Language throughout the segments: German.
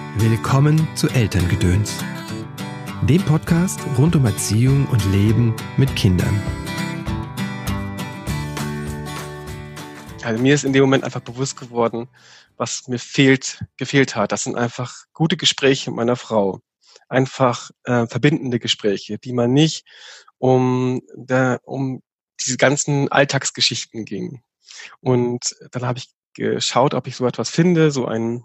Willkommen zu Elterngedöns, dem Podcast rund um Erziehung und Leben mit Kindern. Also mir ist in dem Moment einfach bewusst geworden, was mir gefehlt hat. Das sind einfach gute Gespräche mit meiner Frau. Einfach verbindende Gespräche, die man nicht um diese ganzen Alltagsgeschichten ging. Und dann habe ich geschaut, ob ich so etwas finde, so einen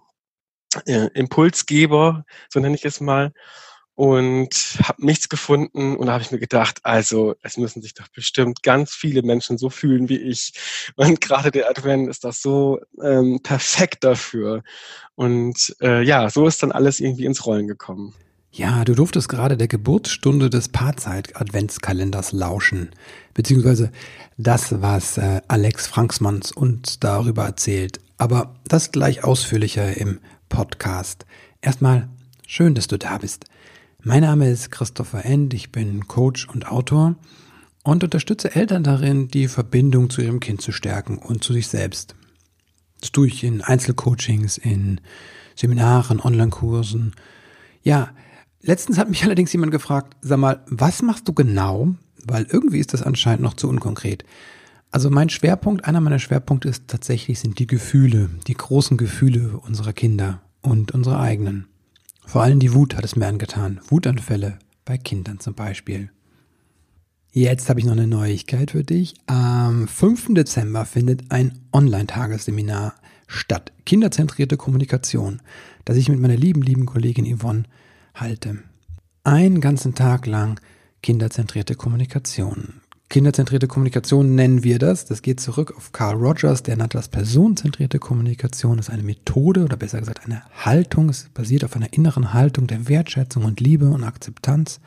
Impulsgeber, so nenne ich es mal, und habe nichts gefunden. Und da habe ich mir gedacht, also es müssen sich doch bestimmt ganz viele Menschen so fühlen wie ich. Und gerade der Advent ist das so perfekt dafür. Und so ist dann alles irgendwie ins Rollen gekommen. Ja, du durftest gerade der Geburtsstunde des Paarzeit-Adventskalenders lauschen, beziehungsweise das, was Alex Franksmanns uns darüber erzählt. Aber das gleich ausführlicher im Podcast. Erstmal schön, dass du da bist. Mein Name ist Christopher End, ich bin Coach und Autor und unterstütze Eltern darin, die Verbindung zu ihrem Kind zu stärken und zu sich selbst. Das tue ich in Einzelcoachings, in Seminaren, Online-Kursen. Ja, letztens hat mich allerdings jemand gefragt, sag mal, was machst du genau? Weil irgendwie ist das anscheinend noch zu unkonkret. Also einer meiner Schwerpunkte ist tatsächlich, sind die Gefühle, die großen Gefühle unserer Kinder und unsere eigenen. Vor allem die Wut hat es mir angetan. Wutanfälle bei Kindern zum Beispiel. Jetzt habe ich noch eine Neuigkeit für dich. Am 5. Dezember findet ein Online-Tagesseminar statt. Kinderzentrierte Kommunikation, das ich mit meiner lieben Kollegin Yvonne halte. Einen ganzen Tag lang kinderzentrierte Kommunikation. Kinderzentrierte Kommunikation nennen wir das. Das geht zurück auf Carl Rogers, der nannte das personenzentrierte Kommunikation. Das ist eine Methode oder besser gesagt eine Haltung. Es basiert auf einer inneren Haltung der Wertschätzung und Liebe und Akzeptanz.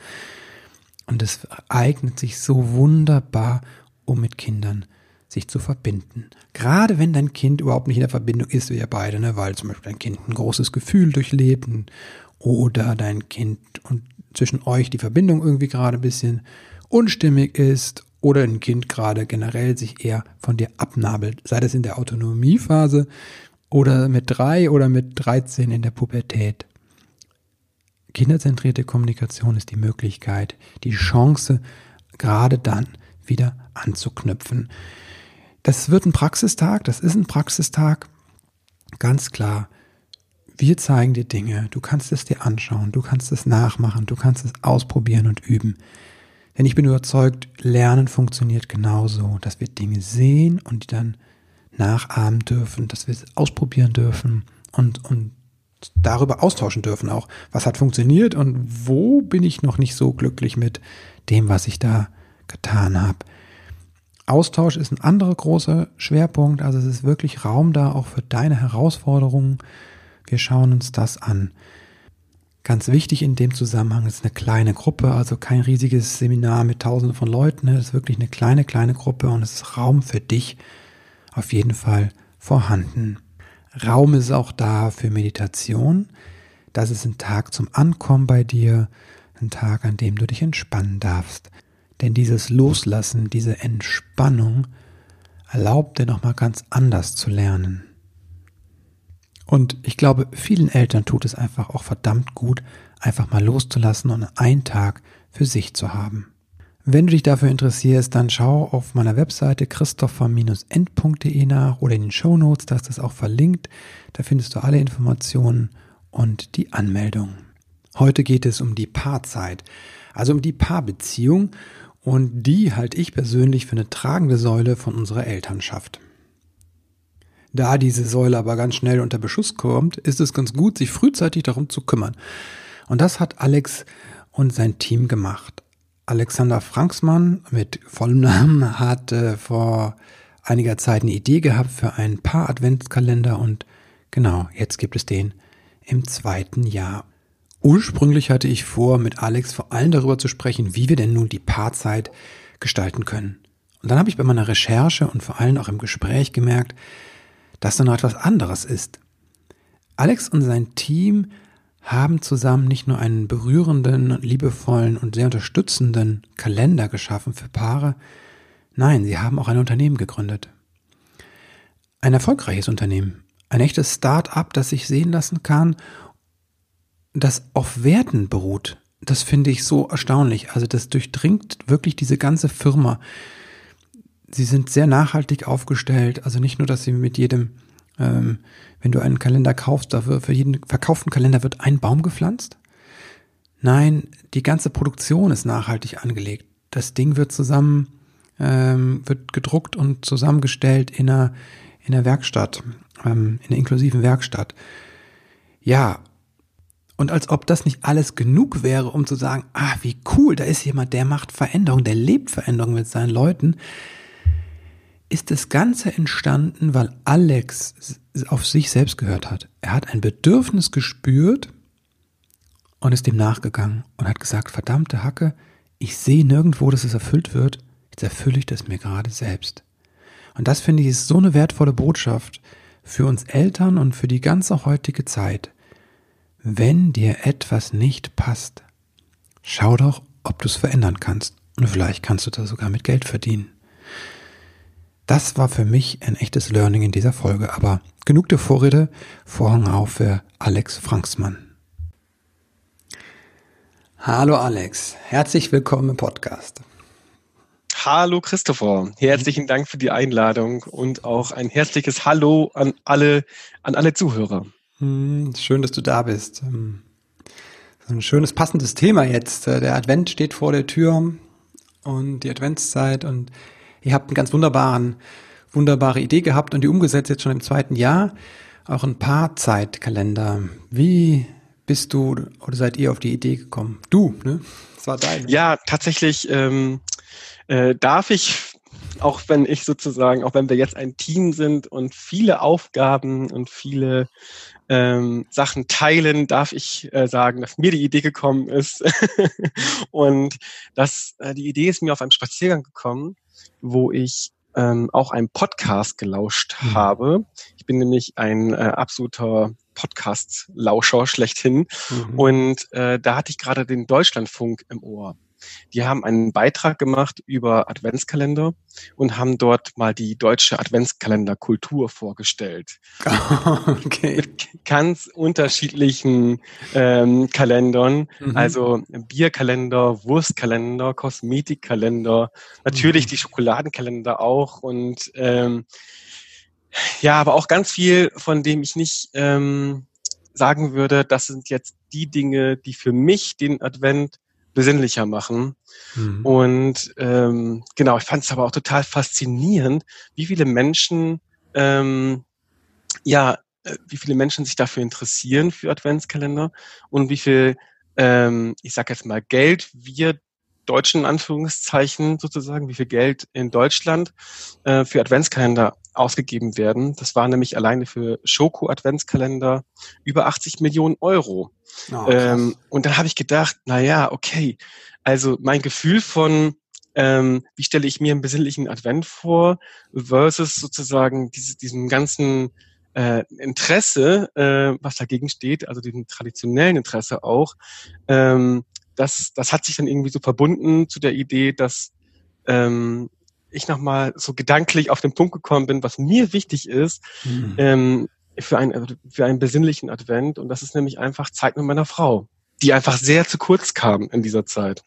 Und es eignet sich so wunderbar, um mit Kindern sich zu verbinden. Gerade wenn dein Kind überhaupt nicht in der Verbindung ist, wie ihr beide, ne? Weil zum Beispiel dein Kind ein großes Gefühl durchlebt oder dein Kind und zwischen euch die Verbindung irgendwie gerade ein bisschen unstimmig ist oder ein Kind gerade generell sich eher von dir abnabelt, sei das in der Autonomiephase oder mit 3 oder mit 13 in der Pubertät. Kinderzentrierte Kommunikation ist die Möglichkeit, die Chance, gerade dann wieder anzuknüpfen. Das wird ein Praxistag, das ist ein Praxistag, ganz klar. Wir zeigen dir Dinge, du kannst es dir anschauen, du kannst es nachmachen, du kannst es ausprobieren und üben. Denn ich bin überzeugt, Lernen funktioniert genauso, dass wir Dinge sehen und die dann nachahmen dürfen, dass wir es ausprobieren dürfen und darüber austauschen dürfen auch. Was hat funktioniert und wo bin ich noch nicht so glücklich mit dem, was ich da getan habe. Austausch ist ein anderer großer Schwerpunkt, also es ist wirklich Raum da auch für deine Herausforderungen. Wir schauen uns das an. Ganz wichtig in dem Zusammenhang ist eine kleine Gruppe, also kein riesiges Seminar mit Tausenden von Leuten. Es ist wirklich eine kleine Gruppe und es ist Raum für dich auf jeden Fall vorhanden. Raum ist auch da für Meditation. Das ist ein Tag zum Ankommen bei dir, ein Tag, an dem du dich entspannen darfst. Denn dieses Loslassen, diese Entspannung erlaubt dir nochmal ganz anders zu lernen. Und ich glaube, vielen Eltern tut es einfach auch verdammt gut, einfach mal loszulassen und einen Tag für sich zu haben. Wenn du dich dafür interessierst, dann schau auf meiner Webseite christopher-end.de nach oder in den Shownotes, da ist das auch verlinkt. Da findest du alle Informationen und die Anmeldung. Heute geht es um die Paarzeit, also um die Paarbeziehung, und die halte ich persönlich für eine tragende Säule von unserer Elternschaft. Da diese Säule aber ganz schnell unter Beschuss kommt, ist es ganz gut, sich frühzeitig darum zu kümmern. Und das hat Alex und sein Team gemacht. Alexander Franksmann mit vollem Namen hat vor einiger Zeit eine Idee gehabt für einen Paar-Adventskalender und genau, jetzt gibt es den im 2. Jahr. Ursprünglich hatte ich vor, mit Alex vor allem darüber zu sprechen, wie wir denn nun die Paarzeit gestalten können. Und dann habe ich bei meiner Recherche und vor allem auch im Gespräch gemerkt, dass da noch etwas anderes ist. Alex und sein Team haben zusammen nicht nur einen berührenden, liebevollen und sehr unterstützenden Kalender geschaffen für Paare, nein, sie haben auch ein Unternehmen gegründet. Ein erfolgreiches Unternehmen, ein echtes Start-up, das sich sehen lassen kann das auf Werten beruht. Das finde ich so erstaunlich. Also das durchdringt wirklich diese ganze Firma. Sie sind sehr nachhaltig aufgestellt. Also nicht nur, dass sie mit jedem, wenn du einen Kalender kaufst, dafür für jeden verkauften Kalender wird ein Baum gepflanzt. Nein, die ganze Produktion ist nachhaltig angelegt. Das Ding wird wird gedruckt und zusammengestellt in einer Werkstatt, in einer inklusiven Werkstatt. Ja, und als ob das nicht alles genug wäre, um zu sagen, wie cool, da ist jemand, der macht Veränderung, der lebt Veränderung mit seinen Leuten, ist das Ganze entstanden, weil Alex auf sich selbst gehört hat. Er hat ein Bedürfnis gespürt und ist dem nachgegangen und hat gesagt, verdammte Hacke, ich sehe nirgendwo, dass es erfüllt wird, jetzt erfülle ich das mir gerade selbst. Und das, finde ich, ist so eine wertvolle Botschaft für uns Eltern und für die ganze heutige Zeit. Wenn dir etwas nicht passt, schau doch, ob du es verändern kannst. Und vielleicht kannst du da sogar mit Geld verdienen. Das war für mich ein echtes Learning in dieser Folge. Aber genug der Vorrede, Vorhang auf für Alex Franksmann. Hallo Alex, herzlich willkommen im Podcast. Hallo Christopher, herzlichen Dank für die Einladung und auch ein herzliches Hallo an alle Zuhörer. Schön, dass du da bist. So ein schönes, passendes Thema jetzt. Der Advent steht vor der Tür und die Adventszeit und ihr habt eine ganz wunderbare Idee gehabt und die umgesetzt jetzt schon im 2. Jahr. Auch ein Paarzeitkalender. Wie bist du oder seid ihr auf die Idee gekommen? Du, ne? Das war dein. Ja, tatsächlich darf ich, auch wenn wir jetzt ein Team sind und viele Aufgaben und viele Sachen teilen, darf ich sagen, dass mir die Idee gekommen ist. Und die Idee ist mir auf einem Spaziergang gekommen, wo ich auch einen Podcast gelauscht habe. Ich bin nämlich ein absoluter Podcast-Lauscher schlechthin. Und da hatte ich gerade den Deutschlandfunk im Ohr. Die haben einen Beitrag gemacht über Adventskalender und haben dort mal die deutsche Adventskalenderkultur vorgestellt. Okay. Mit ganz unterschiedlichen Kalendern, also Bierkalender, Wurstkalender, Kosmetikkalender, natürlich die Schokoladenkalender auch und aber auch ganz viel, von dem ich nicht sagen würde, das sind jetzt die Dinge, die für mich den Advent besinnlicher machen. Und ich fand es aber auch total faszinierend, wie viele Menschen sich dafür interessieren für Adventskalender und wie viel, ich sag jetzt mal, Geld wir Deutschen in Anführungszeichen sozusagen, wie viel Geld in Deutschland für Adventskalender ausgegeben werden. Das war nämlich alleine für Schoko-Adventskalender über 80 Millionen Euro. Und dann habe ich gedacht, okay, also mein Gefühl von, wie stelle ich mir einen besinnlichen Advent vor, versus sozusagen diesem ganzen Interesse, was dagegen steht, also diesem traditionellen Interesse auch, das hat sich dann irgendwie so verbunden zu der Idee, dass ich nochmal so gedanklich auf den Punkt gekommen bin, was mir wichtig ist, für einen besinnlichen Advent. Und das ist nämlich einfach Zeit mit meiner Frau, die einfach sehr zu kurz kam in dieser Zeit.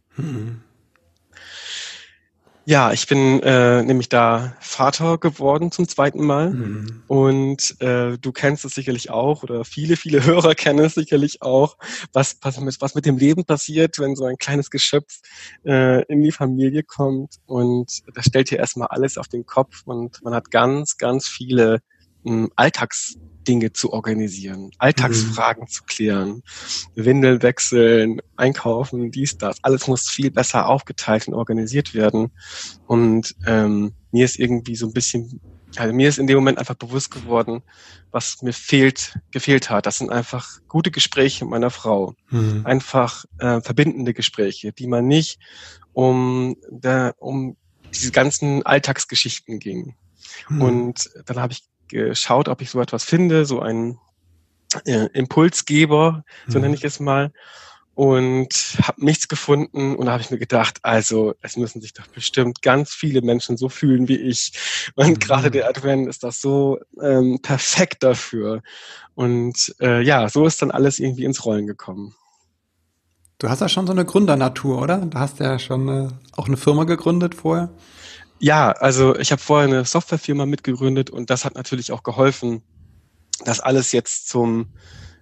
Ja, ich bin nämlich da Vater geworden zum 2. Mal. Und du kennst es sicherlich auch oder viele, viele Hörer kennen es sicherlich auch, was mit dem Leben passiert, wenn so ein kleines Geschöpf in die Familie kommt. Und das stellt hier erstmal alles auf den Kopf und man hat ganz, ganz viele Alltagsdinge zu organisieren, Alltagsfragen zu klären, Windeln wechseln, einkaufen, dies, das. Alles muss viel besser aufgeteilt und organisiert werden. Und mir ist irgendwie mir ist in dem Moment einfach bewusst geworden, was mir gefehlt hat. Das sind einfach gute Gespräche mit meiner Frau. Einfach verbindende Gespräche, die man nicht um diese ganzen Alltagsgeschichten ging. Und dann habe ich geschaut, ob ich so etwas finde, so einen Impulsgeber, so nenne ich es mal. und habe nichts gefunden. Und da habe ich mir gedacht, also es müssen sich doch bestimmt ganz viele Menschen so fühlen wie ich. Und gerade der Advent ist das so perfekt dafür. Und ja, so ist dann alles irgendwie ins Rollen gekommen. Du hast ja schon so eine Gründernatur, oder? Du hast ja schon auch eine Firma gegründet vorher. Ja, also ich habe vorher eine Softwarefirma mitgegründet und das hat natürlich auch geholfen, dass alles jetzt zum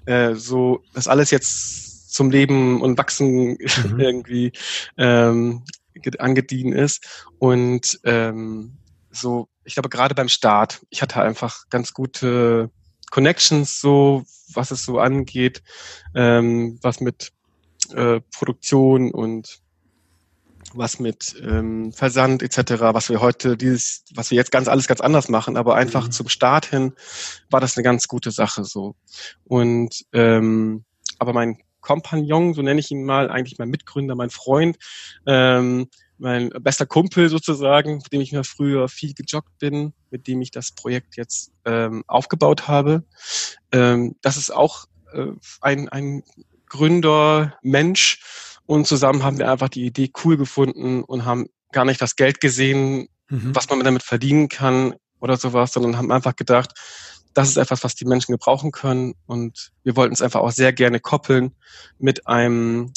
Leben und Wachsen irgendwie angedient ist. Und ich glaube, gerade beim Start, ich hatte einfach ganz gute Connections, so was es so angeht, was mit Produktion und was mit Versand etc., was wir jetzt alles ganz anders machen, aber einfach zum Start hin war das eine ganz gute Sache so. Und aber mein Kompagnon, so nenne ich ihn mal, eigentlich mein Mitgründer, mein Freund, mein bester Kumpel sozusagen, mit dem ich mir früher viel gejoggt bin, mit dem ich das Projekt jetzt aufgebaut habe. Das ist auch ein Gründermensch. Und zusammen haben wir einfach die Idee cool gefunden und haben gar nicht das Geld gesehen, was man damit verdienen kann oder sowas, sondern haben einfach gedacht, das ist etwas, was die Menschen gebrauchen können. Und wir wollten es einfach auch sehr gerne koppeln mit einem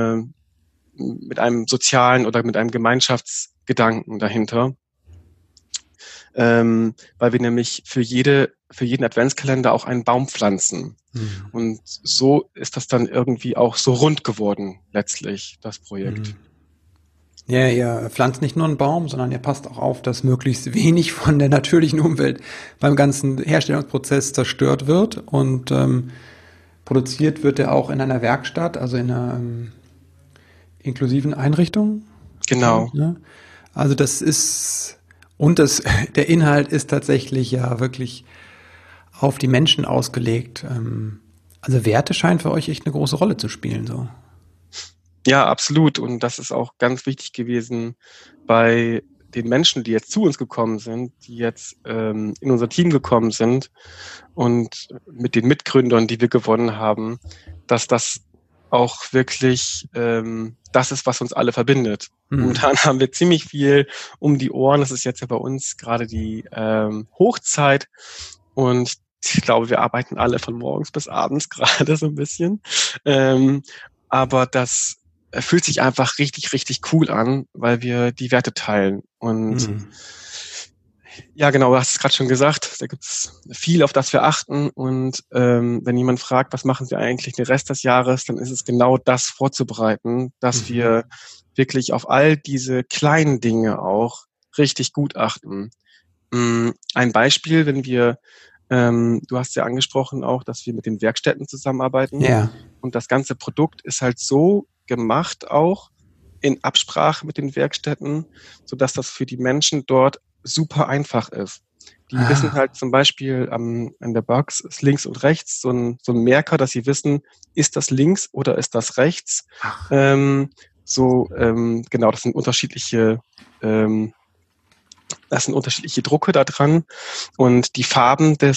sozialen oder mit einem Gemeinschaftsgedanken dahinter. Weil wir nämlich für jeden Adventskalender auch einen Baum pflanzen. Und so ist das dann irgendwie auch so rund geworden, letztlich, das Projekt. Ja, ihr pflanzt nicht nur einen Baum, sondern ihr passt auch auf, dass möglichst wenig von der natürlichen Umwelt beim ganzen Herstellungsprozess zerstört wird. Und produziert wird er auch in einer Werkstatt, also in einer inklusiven Einrichtung. Genau. Ja. Also das ist, der Inhalt ist tatsächlich ja wirklich auf die Menschen ausgelegt. Also Werte scheinen für euch echt eine große Rolle zu spielen, so. Ja, absolut. Und das ist auch ganz wichtig gewesen bei den Menschen, die jetzt zu uns gekommen sind, die jetzt in unser Team gekommen sind und mit den Mitgründern, die wir gewonnen haben, dass das auch wirklich das ist, was uns alle verbindet. Momentan haben wir ziemlich viel um die Ohren. Das ist jetzt ja bei uns gerade die Hochzeit und ich glaube, wir arbeiten alle von morgens bis abends gerade so ein bisschen. Aber das fühlt sich einfach richtig, richtig cool an, weil wir die Werte teilen. Und ja, genau, du hast es gerade schon gesagt, da gibt es viel, auf das wir achten. Und wenn jemand fragt, was machen wir eigentlich den Rest des Jahres, dann ist es genau das vorzubereiten, dass wir wirklich auf all diese kleinen Dinge auch richtig gut achten. Ein Beispiel, wenn wir du hast ja angesprochen auch, dass wir mit den Werkstätten zusammenarbeiten. Ja. Und das ganze Produkt ist halt so gemacht auch in Absprache mit den Werkstätten, sodass das für die Menschen dort super einfach ist. Die wissen halt zum Beispiel an der Box ist links und rechts so ein Merker, dass sie wissen, ist das links oder ist das rechts? Genau, das sind unterschiedliche Drucke da dran und die Farben der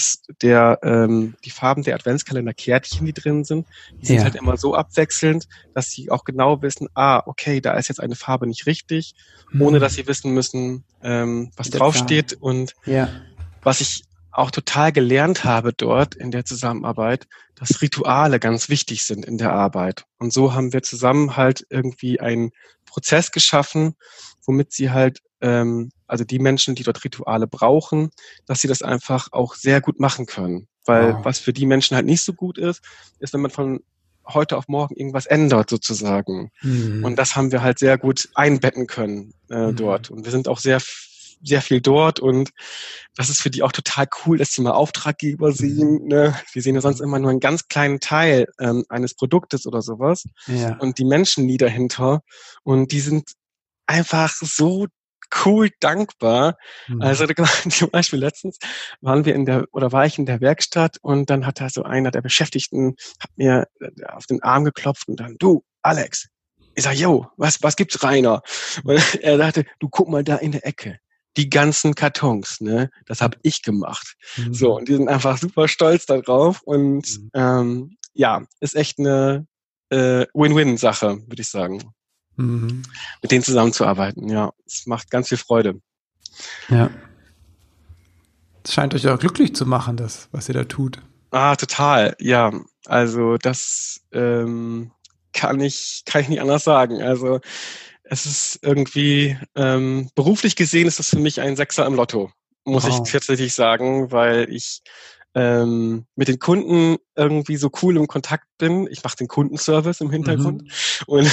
Adventskalenderkärtchen, die drin sind, die sind halt immer so abwechselnd, dass sie auch genau wissen, okay, da ist jetzt eine Farbe nicht richtig, ohne dass sie wissen müssen, was draufsteht. Und was ich auch total gelernt habe dort in der Zusammenarbeit, dass Rituale ganz wichtig sind in der Arbeit. Und so haben wir zusammen halt irgendwie einen Prozess geschaffen, womit sie halt also die Menschen, die dort Rituale brauchen, dass sie das einfach auch sehr gut machen können. Weil was für die Menschen halt nicht so gut ist, wenn man von heute auf morgen irgendwas ändert sozusagen. Und das haben wir halt sehr gut einbetten können dort. Und wir sind auch sehr viel dort und das ist für die auch total cool, dass sie mal Auftraggeber sehen. Ne? Wir sehen ja sonst immer nur einen ganz kleinen Teil eines Produktes oder sowas. Ja. Und die Menschen, die dahinter und die sind einfach so cool dankbar. Also zum Beispiel letztens war ich in der Werkstatt und dann hat da so einer der Beschäftigten hat mir auf den Arm geklopft und dann, du, Alex. Ich sag, yo, was gibt's, Rainer? Und er sagte, du guck mal da in der Ecke. Die ganzen Kartons, ne, das habe ich gemacht. So, und die sind einfach super stolz darauf und ist echt eine Win-Win-Sache, würde ich sagen. Mhm. Mit denen zusammenzuarbeiten, ja. Es macht ganz viel Freude. Ja. Es scheint euch auch glücklich zu machen, das, was ihr da tut. Total, ja. Also das kann ich nicht anders sagen. Also es ist irgendwie, beruflich gesehen ist das für mich ein Sechser im Lotto, muss ich tatsächlich sagen, weil ich mit den Kunden irgendwie so cool im Kontakt bin. Ich mache den Kundenservice im Hintergrund und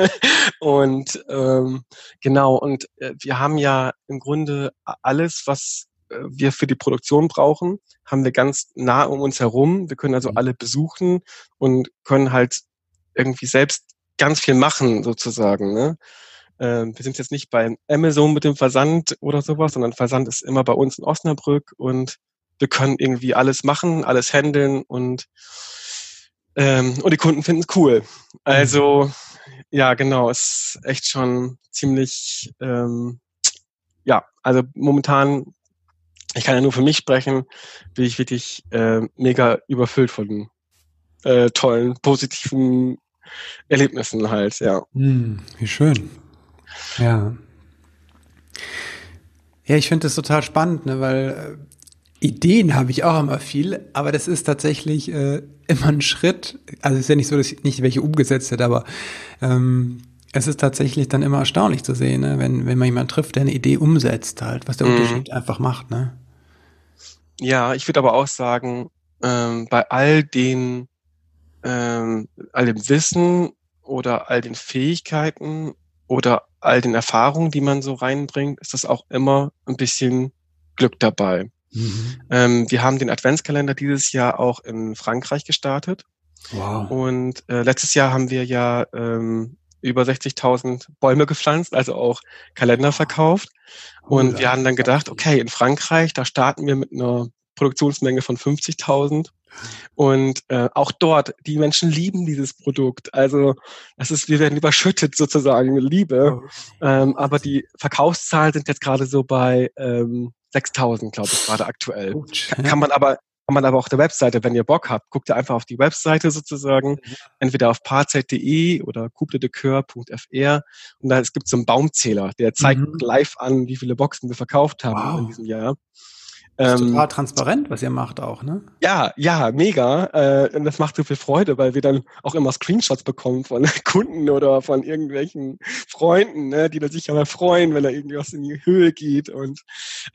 genau, und wir haben ja im Grunde alles, was wir für die Produktion brauchen, haben wir ganz nah um uns herum. Wir können also alle besuchen und können halt irgendwie selbst ganz viel machen, sozusagen. Ne? Wir sind jetzt nicht bei Amazon mit dem Versand oder sowas, sondern Versand ist immer bei uns in Osnabrück und wir können irgendwie alles machen, alles handeln und die Kunden finden es cool. Also, ja, genau, es ist echt schon ziemlich, also momentan, ich kann ja nur für mich sprechen, bin ich wirklich mega überfüllt von tollen, positiven Erlebnissen halt, ja. Wie schön. Ja. Ja, ich finde das total spannend, ne, weil Ideen habe ich auch immer viel, aber das ist tatsächlich immer ein Schritt. Also es ist ja nicht so, dass ich nicht welche umgesetzt hätte, aber es ist tatsächlich dann immer erstaunlich zu sehen, ne, wenn man jemanden trifft, der eine Idee umsetzt, halt, was der Unterschied einfach macht, ne? Ja, ich würde aber auch sagen, bei all dem Wissen oder all den Fähigkeiten oder all den Erfahrungen, die man so reinbringt, ist das auch immer ein bisschen Glück dabei. Wir haben den Adventskalender dieses Jahr auch in Frankreich gestartet. Wow. Und letztes Jahr haben wir ja über 60.000 Bäume gepflanzt, also auch Kalender verkauft. Und wir haben dann gedacht, okay, in Frankreich, da starten wir mit einer Produktionsmenge von 50.000. Und auch dort, die Menschen lieben dieses Produkt. Also wir werden überschüttet sozusagen mit Liebe. Aber die Verkaufszahlen sind jetzt gerade so bei 6.000, glaube ich, gerade aktuell. Kann man aber auf der Webseite, wenn ihr Bock habt, guckt ihr einfach auf die Webseite sozusagen, entweder auf parzeit.de oder coupledecœur.fr und da gibt es so einen Baumzähler, der zeigt live an, wie viele Boxen wir verkauft haben in diesem Jahr. Das ist total transparent, was ihr macht auch, ne? Ja, mega. Und das macht so viel Freude, weil wir dann auch immer Screenshots bekommen von Kunden oder von irgendwelchen Freunden, ne, die dann sich aber freuen, wenn da irgendwas in die Höhe geht. Und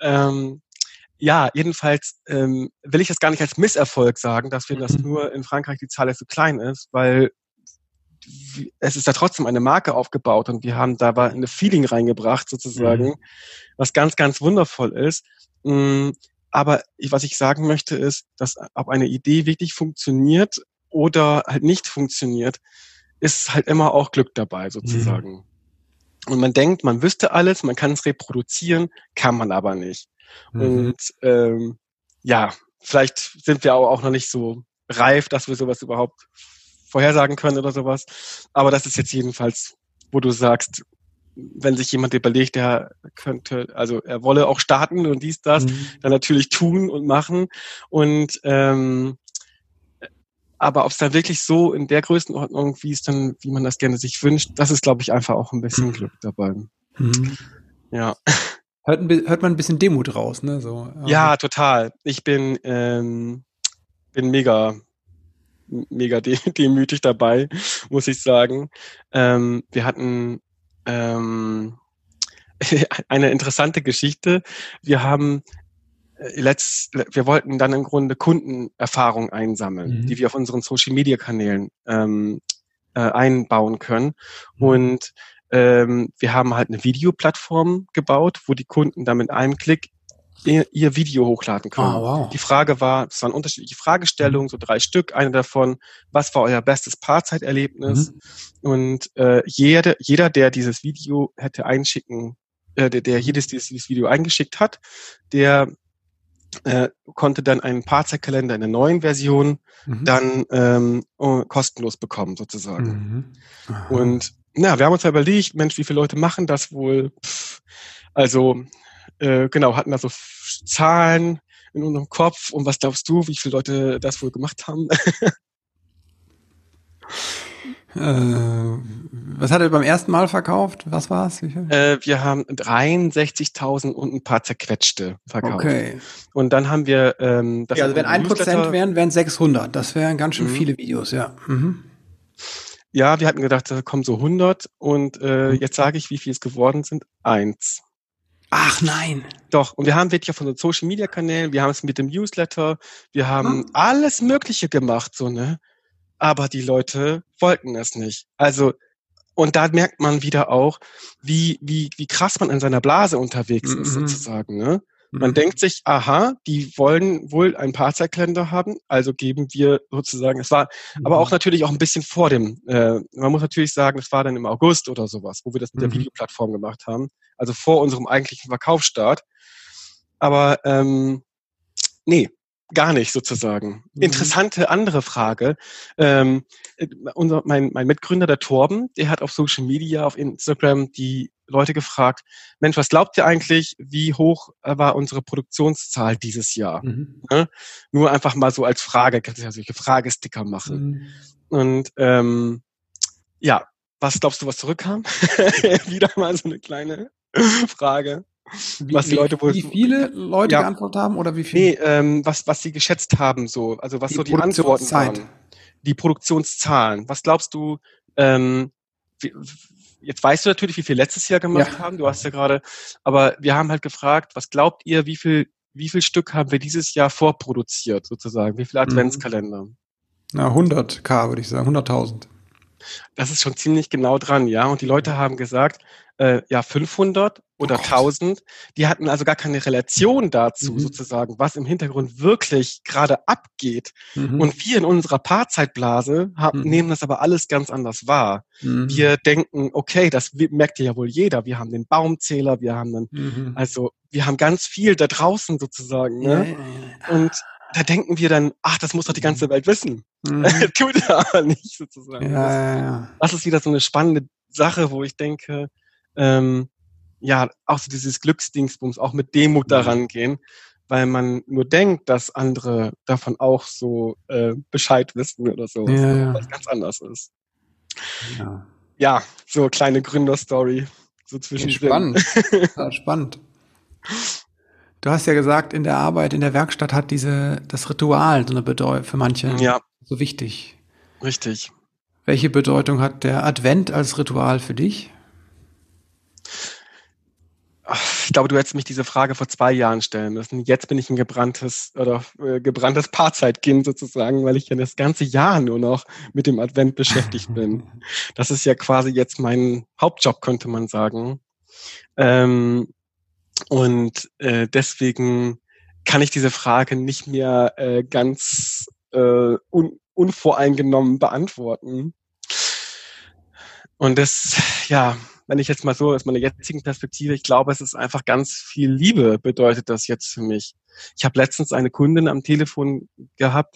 jedenfalls will ich das gar nicht als Misserfolg sagen, dass wir das nur in Frankreich die Zahl jetzt so klein ist, weil es ist da trotzdem eine Marke aufgebaut und wir haben dabei eine Feeling reingebracht sozusagen, was ganz, ganz wundervoll ist. Aber was ich sagen möchte ist, dass ob eine Idee wirklich funktioniert oder halt nicht funktioniert, ist halt immer auch Glück dabei sozusagen. Und man denkt, man wüsste alles, man kann es reproduzieren, kann man aber nicht. Und vielleicht sind wir auch noch nicht so reif, dass wir sowas überhaupt vorhersagen können oder sowas. Aber das ist jetzt jedenfalls, wo du sagst, wenn sich jemand überlegt, er wolle auch starten und das, dann natürlich tun und machen. Und aber ob es dann wirklich so in der Größenordnung, wie man das gerne sich wünscht, das ist, glaube ich, einfach auch ein bisschen Glück dabei. Ja. Hört man ein bisschen Demut raus, ne? So. Ja, total. Ich bin mega demütig dabei, muss ich sagen. Wir hatten eine interessante Geschichte. Wir wollten dann im Grunde Kundenerfahrung einsammeln, die wir auf unseren Social-Media-Kanälen einbauen können. Und wir haben halt eine Videoplattform gebaut, wo die Kunden dann mit einem Klick ihr Video hochladen können. Wow. Die Frage war, es waren unterschiedliche Fragestellungen, so 3 Stück. Eine davon, was war euer bestes Paarzeiterlebnis? Und jeder, der dieses Video hätte einschicken, der dieses Video eingeschickt hat, der konnte dann einen Paarzeitkalender in der neuen Version dann kostenlos bekommen, sozusagen. Und wir haben uns ja überlegt, Mensch, wie viele Leute machen das wohl? Hatten da so Zahlen in unserem Kopf. Und was glaubst du, wie viele Leute das wohl gemacht haben? Was hat er beim ersten Mal verkauft? Was war es? Wir haben 63.000 und ein paar zerquetschte verkauft. Okay. Und dann haben wir das also wenn 1% wären 600. Das wären ganz schön viele Videos, ja. Mhm. Ja, wir hatten gedacht, da kommen so 100 und jetzt sage ich, wie viel es geworden sind. 1. Ach nein. Doch, und wir haben wirklich auf unseren Social-Media-Kanälen, wir haben es mit dem Newsletter, wir haben alles Mögliche gemacht, so, ne? Aber die Leute wollten es nicht. Also, und da merkt man wieder auch, wie krass man in seiner Blase unterwegs ist, sozusagen, ne? Man denkt sich, aha, die wollen wohl ein Paarzeitkalender haben, also geben wir sozusagen, es war aber auch natürlich auch ein bisschen vor dem, man muss natürlich sagen, es war dann im August oder sowas, wo wir das mit der Videoplattform gemacht haben, also vor unserem eigentlichen Verkaufsstart. Aber nee, gar nicht sozusagen. Interessante andere Frage. Mein Mitgründer, der Torben, der hat auf Social Media, auf Instagram die Leute gefragt, Mensch, was glaubt ihr eigentlich, wie hoch war unsere Produktionszahl dieses Jahr? Ne? Nur einfach mal so als Frage, kannst du ja solche Fragesticker machen. Und ja, was glaubst du, was zurückkam? Wieder mal so eine kleine Frage. Wie viele Leute geantwortet haben oder wie viele? Nee, was sie geschätzt haben, so, also was so die Antworten waren. Die Produktionszahlen. Was glaubst du, jetzt weißt du natürlich, wie viel letztes Jahr gemacht haben, du hast ja gerade, aber wir haben halt gefragt, was glaubt ihr, wie viel Stück haben wir dieses Jahr vorproduziert, sozusagen? Wie viele Adventskalender? Na, 100.000 würde ich sagen, 100.000. Das ist schon ziemlich genau dran, ja. Und die Leute haben gesagt, 500 oder 1000. Die hatten also gar keine Relation dazu, sozusagen, was im Hintergrund wirklich gerade abgeht. Und wir in unserer Paarzeitblase nehmen das aber alles ganz anders wahr. Wir denken, okay, das merkt ja wohl jeder. Wir haben den Baumzähler, wir haben dann, also wir haben ganz viel da draußen sozusagen. Ne? Und da denken wir dann, ach, das muss doch die ganze Welt wissen. Tut ja aber nicht sozusagen. Das ist wieder so eine spannende Sache, wo ich denke, auch so dieses Glücksdingsbums, auch mit Demut daran gehen, weil man nur denkt, dass andere davon auch so Bescheid wissen oder so, was ganz anders ist. Ja, so kleine Gründerstory, so zwischendrin. Spannend. Spannend. Du hast ja gesagt, in der Arbeit, in der Werkstatt hat das Ritual so eine Bedeutung für manche so wichtig. Richtig. Welche Bedeutung hat der Advent als Ritual für dich? Ich glaube, du hättest mich diese Frage vor 2 Jahren stellen müssen. Jetzt bin ich ein gebranntes Paarzeitkind sozusagen, weil ich ja das ganze Jahr nur noch mit dem Advent beschäftigt bin. Das ist ja quasi jetzt mein Hauptjob, könnte man sagen. Deswegen kann ich diese Frage nicht mehr ganz unvoreingenommen beantworten. Und wenn ich jetzt mal so aus meiner jetzigen Perspektive, ich glaube, es ist einfach ganz viel Liebe, bedeutet das jetzt für mich. Ich habe letztens eine Kundin am Telefon gehabt,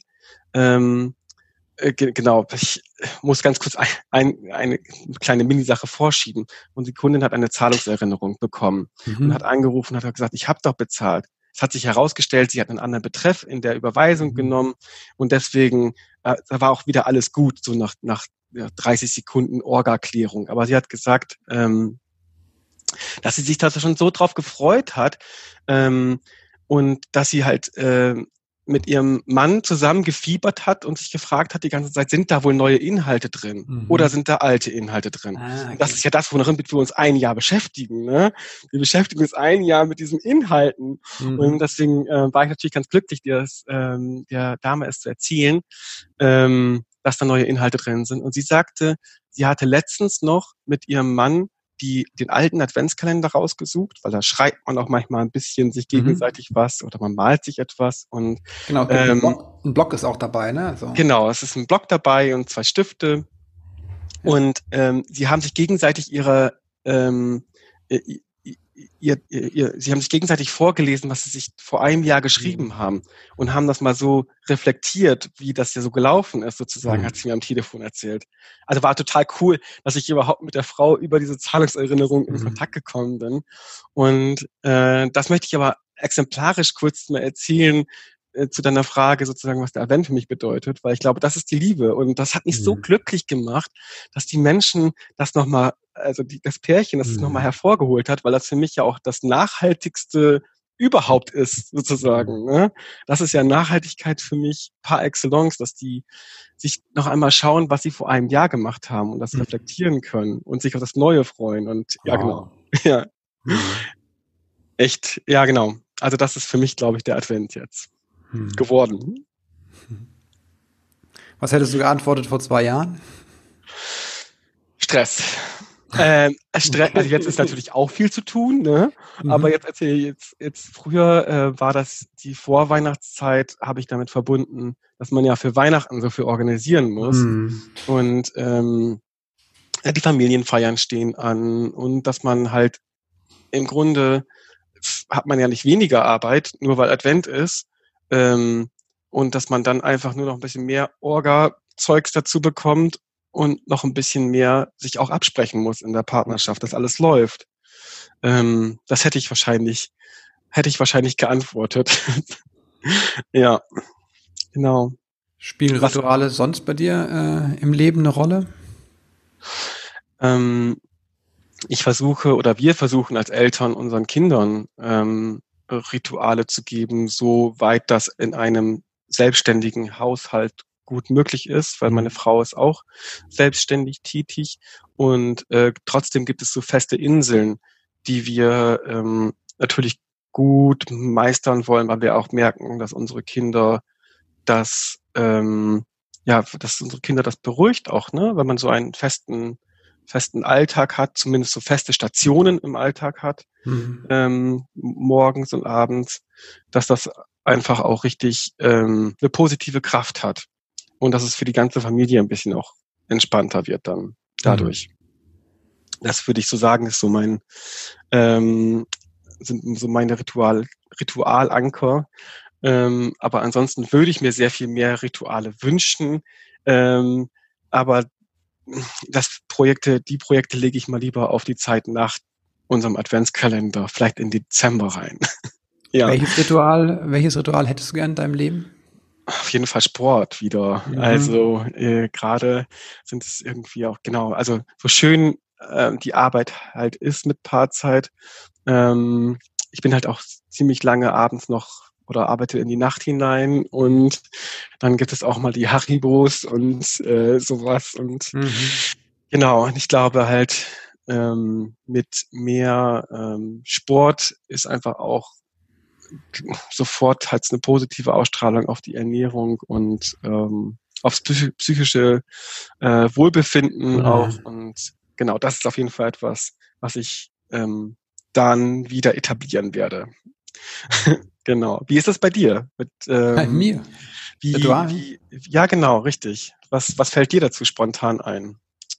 genau, ich muss ganz kurz eine kleine Minisache vorschieben. Und die Kundin hat eine Zahlungserinnerung bekommen und hat angerufen und hat gesagt, ich habe doch bezahlt. Es hat sich herausgestellt, sie hat einen anderen Betreff in der Überweisung genommen und deswegen da war auch wieder alles gut, so nach 30 Sekunden Orga-Klärung. Aber sie hat gesagt, dass sie sich da schon so drauf gefreut hat und dass sie halt mit ihrem Mann zusammen gefiebert hat und sich gefragt hat die ganze Zeit, sind da wohl neue Inhalte drin oder sind da alte Inhalte drin? Okay. Das ist ja das, worin wir uns 1 Jahr beschäftigen. Ne? Wir beschäftigen uns 1 Jahr mit diesen Inhalten und deswegen war ich natürlich ganz glücklich, der Dame es zu erzählen, dass da neue Inhalte drin sind. Und sie sagte, sie hatte letztens noch mit ihrem Mann den alten Adventskalender rausgesucht, weil da schreibt man auch manchmal ein bisschen sich gegenseitig was oder man malt sich etwas. Und genau, ein Block ist auch dabei, ne? So. Genau, es ist ein Block dabei und 2 Stifte. Ja. Und sie haben sich gegenseitig sie haben sich gegenseitig vorgelesen, was sie sich vor 1 Jahr geschrieben haben und haben das mal so reflektiert, wie das ja so gelaufen ist, sozusagen, hat sie mir am Telefon erzählt. Also war total cool, dass ich überhaupt mit der Frau über diese Zahlungserinnerung in Kontakt gekommen bin. Und das möchte ich aber exemplarisch kurz mal erzählen, zu deiner Frage sozusagen, was der Advent für mich bedeutet, weil ich glaube, das ist die Liebe. Und das hat mich so glücklich gemacht, dass die Menschen das nochmal, also das Pärchen, das es nochmal hervorgeholt hat, weil das für mich ja auch das nachhaltigste überhaupt ist, sozusagen. Ne? Das ist ja Nachhaltigkeit für mich par excellence, dass die sich noch einmal schauen, was sie vor einem Jahr gemacht haben und das reflektieren können und sich auf das Neue freuen. Und ja, genau. Ja. Echt, ja, genau. Also das ist für mich, glaube ich, der Advent jetzt geworden. Was hättest du geantwortet vor 2 Jahren? Stress. Stress. Also jetzt ist natürlich auch viel zu tun, ne? Aber jetzt erzähle ich jetzt früher war das die Vorweihnachtszeit, habe ich damit verbunden, dass man ja für Weihnachten so viel organisieren muss. Und die Familienfeiern stehen an und dass man halt im Grunde hat man ja nicht weniger Arbeit, nur weil Advent ist. Und dass man dann einfach nur noch ein bisschen mehr Orga-Zeugs dazu bekommt und noch ein bisschen mehr sich auch absprechen muss in der Partnerschaft, dass alles läuft. Das hätte ich wahrscheinlich geantwortet. Ja, genau. Spielen Rituale sonst bei dir im Leben eine Rolle? Wir versuchen als Eltern unseren Kindern Rituale zu geben, soweit das in einem selbstständigen Haushalt gut möglich ist, weil meine Frau ist auch selbstständig tätig und trotzdem gibt es so feste Inseln, die wir natürlich gut meistern wollen, weil wir auch merken, dass unsere Kinder dass unsere Kinder das beruhigt auch, ne, wenn man so einen festen Alltag hat, zumindest so feste Stationen im Alltag hat, morgens und abends, dass das einfach auch richtig eine positive Kraft hat und dass es für die ganze Familie ein bisschen auch entspannter wird dann dadurch. Das würde ich so sagen, ist so sind so meine Ritualanker. Aber ansonsten würde ich mir sehr viel mehr Rituale wünschen. Aber die Projekte lege ich mal lieber auf die Zeit nach unserem Adventskalender, vielleicht in Dezember rein. Ja. Welches Ritual hättest du gern in deinem Leben? Auf jeden Fall Sport wieder. Also gerade sind es irgendwie auch, genau, also so schön die Arbeit halt ist mit Paarzeit. Ich bin halt auch ziemlich lange abends noch oder arbeite in die Nacht hinein und dann gibt es auch mal die Haribos und sowas und genau, und ich glaube halt mit mehr Sport ist einfach auch sofort halt eine positive Ausstrahlung auf die Ernährung und aufs psychische Wohlbefinden auch und genau, das ist auf jeden Fall etwas, was ich dann wieder etablieren werde. Genau. Wie ist das bei dir? Bei mir? Ja, genau, richtig. Was fällt dir dazu spontan ein?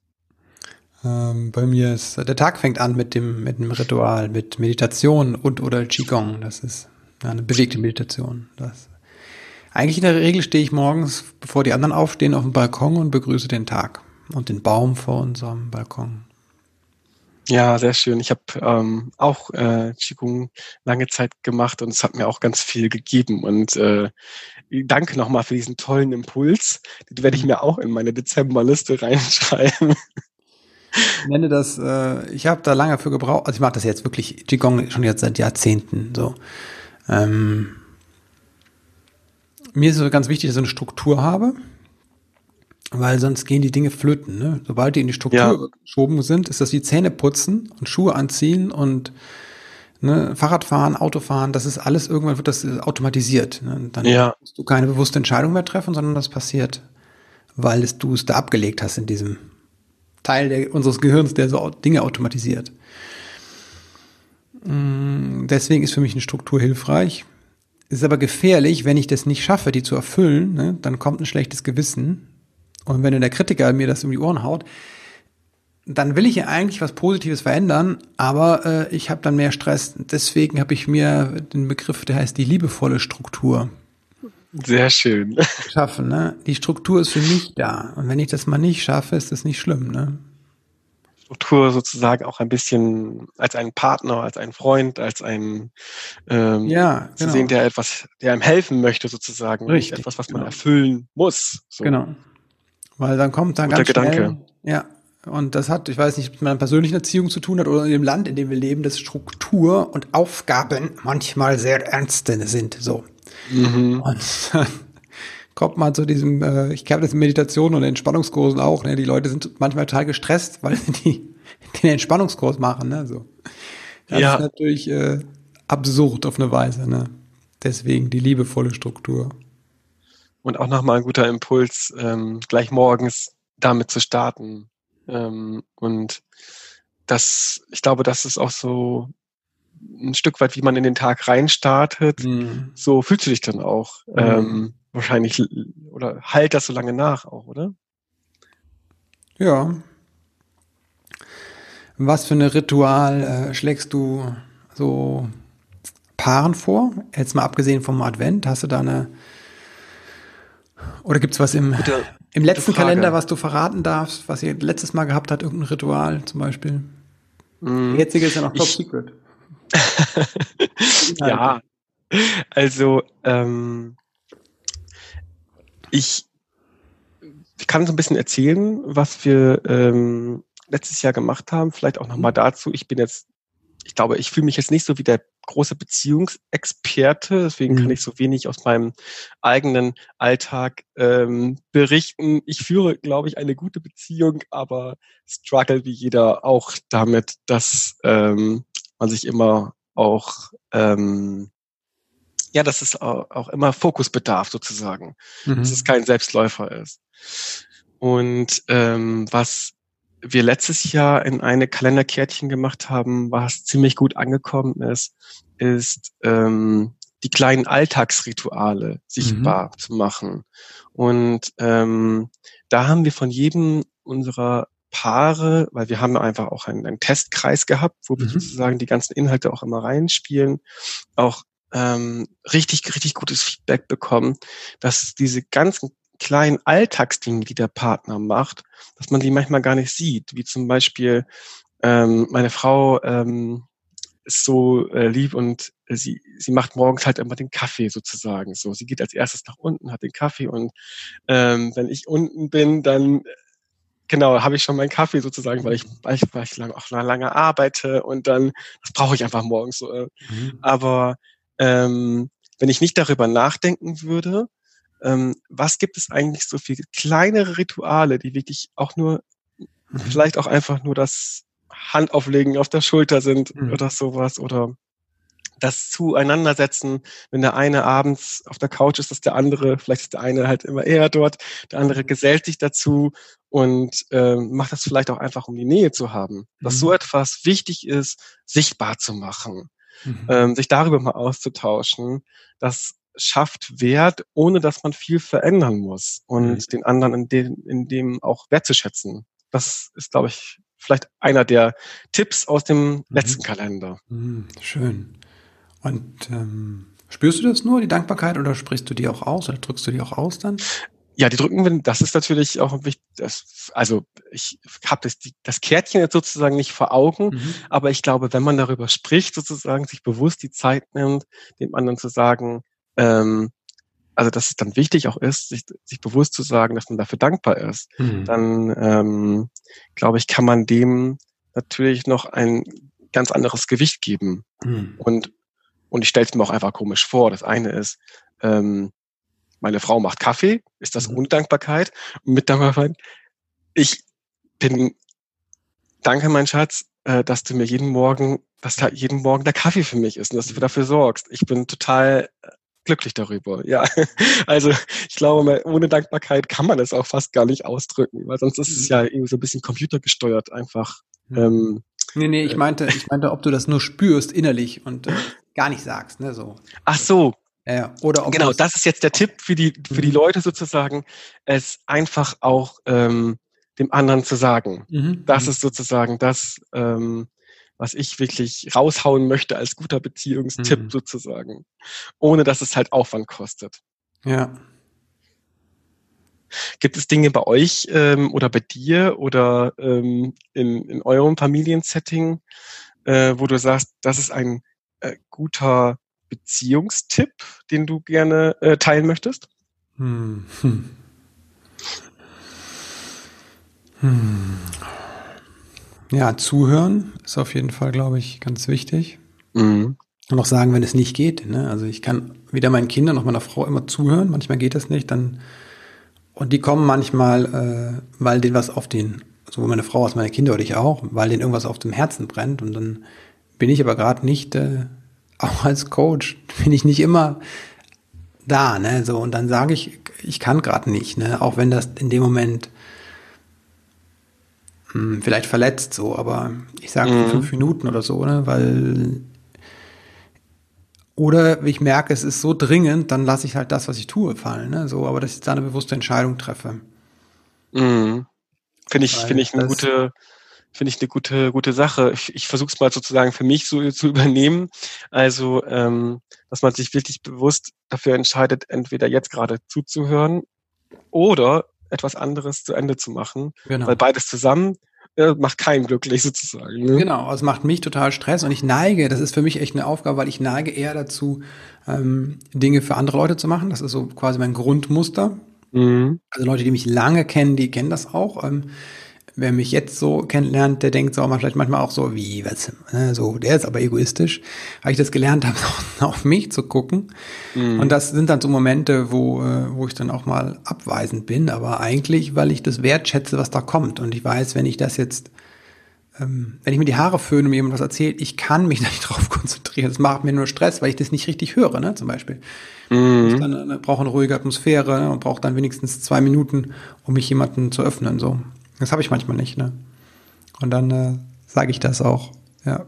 Bei mir ist, der Tag fängt an mit dem Ritual, mit Meditation oder Qigong. Das ist eine bewegte Meditation. Eigentlich in der Regel stehe ich morgens, bevor die anderen aufstehen, auf dem Balkon und begrüße den Tag und den Baum vor unserem Balkon. Ja, sehr schön. Ich habe auch Qigong lange Zeit gemacht und es hat mir auch ganz viel gegeben. Und danke nochmal für diesen tollen Impuls. Den werde ich mir auch in meine Dezemberliste reinschreiben. Ich nenne das, ich habe da lange für gebraucht, also ich mache das jetzt wirklich, Qigong schon jetzt seit Jahrzehnten so. Mir ist es ganz wichtig, dass ich eine Struktur habe. Weil sonst gehen die Dinge flöten. Ne? Sobald die in die Struktur geschoben sind, ist das wie Zähne putzen und Schuhe anziehen und Fahrradfahren, Autofahren, das ist alles, irgendwann wird das automatisiert. Ne? Dann musst du keine bewusste Entscheidung mehr treffen, sondern das passiert, weil du es da abgelegt hast in diesem Teil unseres Gehirns, der so Dinge automatisiert. Deswegen ist für mich eine Struktur hilfreich. Es ist aber gefährlich, wenn ich das nicht schaffe, die zu erfüllen, ne? Dann kommt ein schlechtes Gewissen. Und wenn der Kritiker mir das um die Ohren haut, dann will ich ja eigentlich was Positives verändern, aber ich habe dann mehr Stress. Deswegen habe ich mir den Begriff, der heißt die liebevolle Struktur. Sehr schön. Schaffen, ne? Die Struktur ist für mich da. Und wenn ich das mal nicht schaffe, ist das nicht schlimm, ne? Struktur sozusagen auch ein bisschen als einen Partner, als einen Freund, als einen Ja, zu genau. sehen, der einem helfen möchte sozusagen, und nicht Richtig, etwas, was man genau. erfüllen muss. So. Genau. Weil dann kommt da Guter ganz Gedanke. schnell, ja, und das hat, ich weiß nicht, mit meiner persönlichen Erziehung zu tun hat oder in dem Land, in dem wir leben, dass Struktur und Aufgaben manchmal sehr ernste sind, so. Mhm. Und dann kommt man zu diesem, ich kenne das in Meditation und Entspannungskursen auch, ne, die Leute sind manchmal total gestresst, weil sie den Entspannungskurs machen, ne, so. Das ist Ja, natürlich absurd auf eine Weise, ne. Deswegen die liebevolle Struktur. und auch nochmal ein guter Impuls, gleich morgens damit zu starten. Und ich glaube, das ist auch so ein Stück weit, wie man in den Tag reinstartet. Mhm. So fühlst du dich dann auch wahrscheinlich, oder halt das so lange nach auch, oder? Ja. Was für ein Ritual schlägst du so Paaren vor? Jetzt mal abgesehen vom Advent, hast du da oder gibt's was im Gute letzten Frage. Kalender, was du verraten darfst, was ihr letztes Mal gehabt habt, irgendein Ritual zum Beispiel? Der Mhm. jetzige ist ja noch Top Ich, Secret. ja, also ich kann so ein bisschen erzählen, was wir letztes Jahr gemacht haben. Vielleicht auch nochmal dazu. Ich glaube, ich fühle mich jetzt nicht so wie der große Beziehungsexperte, deswegen kann ich so wenig aus meinem eigenen Alltag berichten. Ich führe, glaube ich, eine gute Beziehung, aber struggle wie jeder auch damit, dass man sich immer auch dass es auch immer Fokus bedarf sozusagen, dass es kein Selbstläufer ist. Und was wir letztes Jahr in eine Kalenderkärtchen gemacht haben, was ziemlich gut angekommen ist die kleinen Alltagsrituale sichtbar zu machen. Und da haben wir von jedem unserer Paare, weil wir haben einfach auch einen Testkreis gehabt, wo wir sozusagen die ganzen Inhalte auch immer reinspielen, auch richtig, richtig gutes Feedback bekommen, dass diese ganzen kleinen Alltagsdinge, die der Partner macht, dass man die manchmal gar nicht sieht, wie zum Beispiel meine Frau ist so lieb und sie macht morgens halt immer den Kaffee sozusagen. So, sie geht als erstes nach unten, hat den Kaffee und wenn ich unten bin, dann genau habe ich schon meinen Kaffee sozusagen, weil ich lange arbeite und dann das brauche ich einfach morgens so. Aber wenn ich nicht darüber nachdenken würde, was gibt es eigentlich so viele kleinere Rituale, die wirklich auch nur vielleicht auch einfach nur das Handauflegen auf der Schulter sind oder sowas oder das Zueinandersetzen, wenn der eine abends auf der Couch ist, dass der andere, vielleicht ist der eine halt immer eher dort, der andere gesellt sich dazu und macht das vielleicht auch einfach, um die Nähe zu haben. Dass so etwas wichtig ist, sichtbar zu machen, sich darüber mal auszutauschen, das schafft Wert, ohne dass man viel verändern muss und den anderen in dem auch wertzuschätzen. Das ist, glaube ich, vielleicht einer der Tipps aus dem letzten Kalender. Schön. Und spürst du das nur, die Dankbarkeit, oder sprichst du die auch aus oder drückst du die auch aus dann? Ja, die drücken wir, das ist natürlich auch wichtig. Also ich habe das Kärtchen jetzt sozusagen nicht vor Augen, aber ich glaube, wenn man darüber spricht, sozusagen sich bewusst die Zeit nimmt, dem anderen zu sagen, also dass es dann wichtig auch ist, sich bewusst zu sagen, dass man dafür dankbar ist, dann glaube ich, kann man dem natürlich noch ein ganz anderes Gewicht geben. Und ich stelle es mir auch einfach komisch vor. Das eine ist, meine Frau macht Kaffee, ist das Undankbarkeit? Und mit Dankbarkeit, danke mein Schatz, dass da jeden Morgen der Kaffee für mich ist und dass du dafür sorgst. Ich bin total glücklich darüber. Ja, also ich glaube, ohne Dankbarkeit kann man es auch fast gar nicht ausdrücken, weil sonst ist es ja irgendwie so ein bisschen computergesteuert einfach. Nee, ich meinte, ob du das nur spürst innerlich und gar nicht sagst, ne, so. Ach so. Ja, oder ob genau, das ist jetzt der Tipp für die Leute sozusagen, es einfach auch dem anderen zu sagen. Das ist sozusagen das, was ich wirklich raushauen möchte als guter Beziehungstipp sozusagen, ohne dass es halt Aufwand kostet. Ja. Gibt es Dinge bei euch oder bei dir oder in eurem Familiensetting, wo du sagst, das ist ein guter Beziehungstipp, den du gerne teilen möchtest? Hm. Hm. Hm. Ja, zuhören ist auf jeden Fall, glaube ich, ganz wichtig. Mhm. Und auch sagen, wenn es nicht geht. Ne? Also ich kann weder meinen Kindern noch meiner Frau immer zuhören. Manchmal geht das nicht. Und die kommen manchmal, weil denen was sowohl meine Frau als meine Kinder oder ich auch, weil denen irgendwas auf dem Herzen brennt. Und dann bin ich aber gerade nicht, auch als Coach, bin ich nicht immer da. Ne? So, und dann sage ich kann gerade nicht. Ne? Auch wenn das in dem Moment vielleicht verletzt so, aber ich sage 5 Minuten oder so, ne? Oder ich merke, es ist so dringend, dann lasse ich halt das, was ich tue, fallen. Ne? So, aber dass ich da eine bewusste Entscheidung treffe. Mhm. Finde ich eine gute Sache. Ich versuche es mal sozusagen für mich so zu übernehmen. Also, dass man sich wirklich bewusst dafür entscheidet, entweder jetzt gerade zuzuhören oder etwas anderes zu Ende zu machen. Genau. Weil beides zusammen macht keinen glücklich sozusagen. Ne? Genau, es macht mich total Stress und das ist für mich echt eine Aufgabe, weil ich neige eher dazu, Dinge für andere Leute zu machen. Das ist so quasi mein Grundmuster. Mhm. Also Leute, die mich lange kennen, die kennen das auch. Wer mich jetzt so kennenlernt, der denkt so vielleicht manchmal auch so, so, der ist aber egoistisch, weil ich das gelernt habe, auf mich zu gucken. Und das sind dann so Momente, wo ich dann auch mal abweisend bin, aber eigentlich, weil ich das wertschätze, was da kommt. Und ich weiß, wenn ich mir die Haare föhne und mir jemand was erzählt, ich kann mich da nicht drauf konzentrieren. Das macht mir nur Stress, weil ich das nicht richtig höre, ne, zum Beispiel. Ich brauche eine ruhige Atmosphäre, ne, und brauche dann wenigstens 2 Minuten, um mich jemandem zu öffnen, so. Das habe ich manchmal nicht, ne. Und dann sage ich das auch, ja.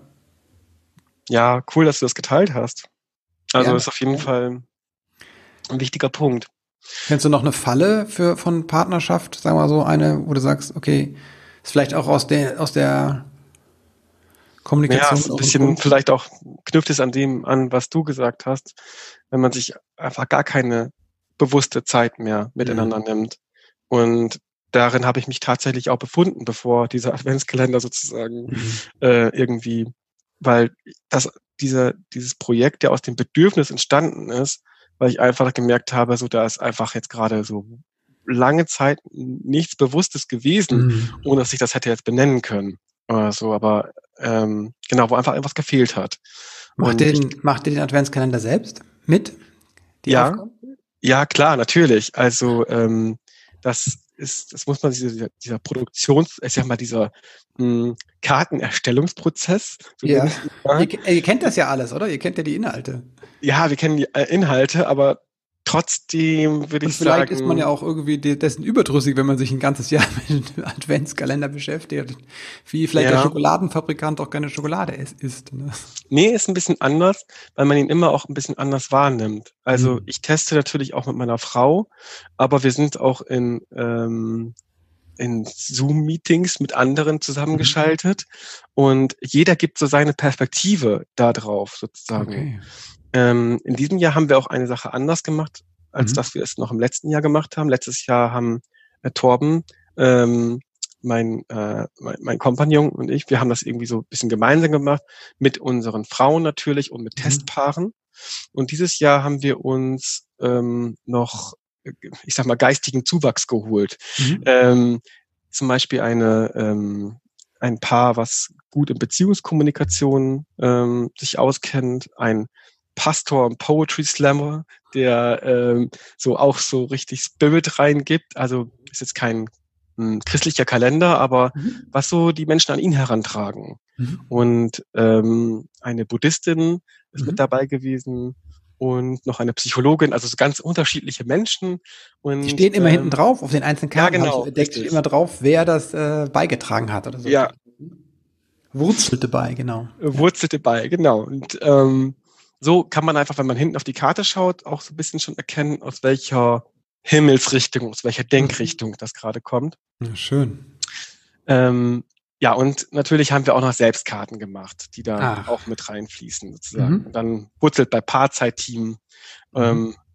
Ja, cool, dass du das geteilt hast. Also Ja. ist auf jeden Fall ein wichtiger Punkt. Kennst du noch eine Falle von Partnerschaft, sagen wir mal so, eine, wo du sagst, okay, ist vielleicht auch aus der Kommunikation. Ja, ist ein bisschen vielleicht auch knüpft es an dem an, was du gesagt hast, wenn man sich einfach gar keine bewusste Zeit mehr miteinander nimmt. Und darin habe ich mich tatsächlich auch befunden, bevor dieser Adventskalender sozusagen irgendwie, weil dieses Projekt ja aus dem Bedürfnis entstanden ist, weil ich einfach gemerkt habe, so da ist einfach jetzt gerade so lange Zeit nichts Bewusstes gewesen, ohne dass ich das hätte jetzt benennen können. Oder so, aber genau, wo einfach etwas gefehlt hat. Macht ihr den Adventskalender selbst mit? Die Aufgaben? Ja, klar, natürlich. Also das muss man dieser ich sag mal, dieser Kartenerstellungsprozess. So Ja. Ihr kennt das ja alles, oder? Ihr kennt ja die Inhalte. Ja, wir kennen die Inhalte, aber trotzdem würde ich sagen. Und vielleicht ist man ja auch irgendwie dessen überdrüssig, wenn man sich ein ganzes Jahr mit dem Adventskalender beschäftigt. Wie vielleicht der Schokoladenfabrikant auch keine Schokolade isst. Ne? Nee, ist ein bisschen anders, weil man ihn immer auch ein bisschen anders wahrnimmt. Also ich teste natürlich auch mit meiner Frau, aber wir sind auch in Zoom-Meetings mit anderen zusammengeschaltet und jeder gibt so seine Perspektive da drauf sozusagen. Okay. In diesem Jahr haben wir auch eine Sache anders gemacht, als dass wir es noch im letzten Jahr gemacht haben. Letztes Jahr haben Torben, mein Kompagnon und ich, wir haben das irgendwie so ein bisschen gemeinsam gemacht, mit unseren Frauen natürlich und mit Testpaaren. Und dieses Jahr haben wir uns noch, ich sag mal, geistigen Zuwachs geholt. Zum Beispiel ein Paar, was gut in Beziehungskommunikation sich auskennt, ein Pastor und Poetry Slammer, der so auch so richtig Spirit reingibt. Also ist jetzt kein christlicher Kalender, aber was so die Menschen an ihn herantragen. Und eine Buddhistin ist mit dabei gewesen und noch eine Psychologin, also so ganz unterschiedliche Menschen. Und, die stehen immer hinten drauf auf den einzelnen Karten. Ja, genau. Da steht immer drauf, wer das beigetragen hat oder so. Ja. Wurzelte bei, genau. Wurzelte bei, genau. Und so kann man einfach, wenn man hinten auf die Karte schaut, auch so ein bisschen schon erkennen, aus welcher Himmelsrichtung, aus welcher Denkrichtung das gerade kommt. Ja, schön. Ja, und natürlich haben wir auch noch Selbstkarten gemacht, die da auch mit reinfließen sozusagen. Und dann wurzelt bei Paarzeitteam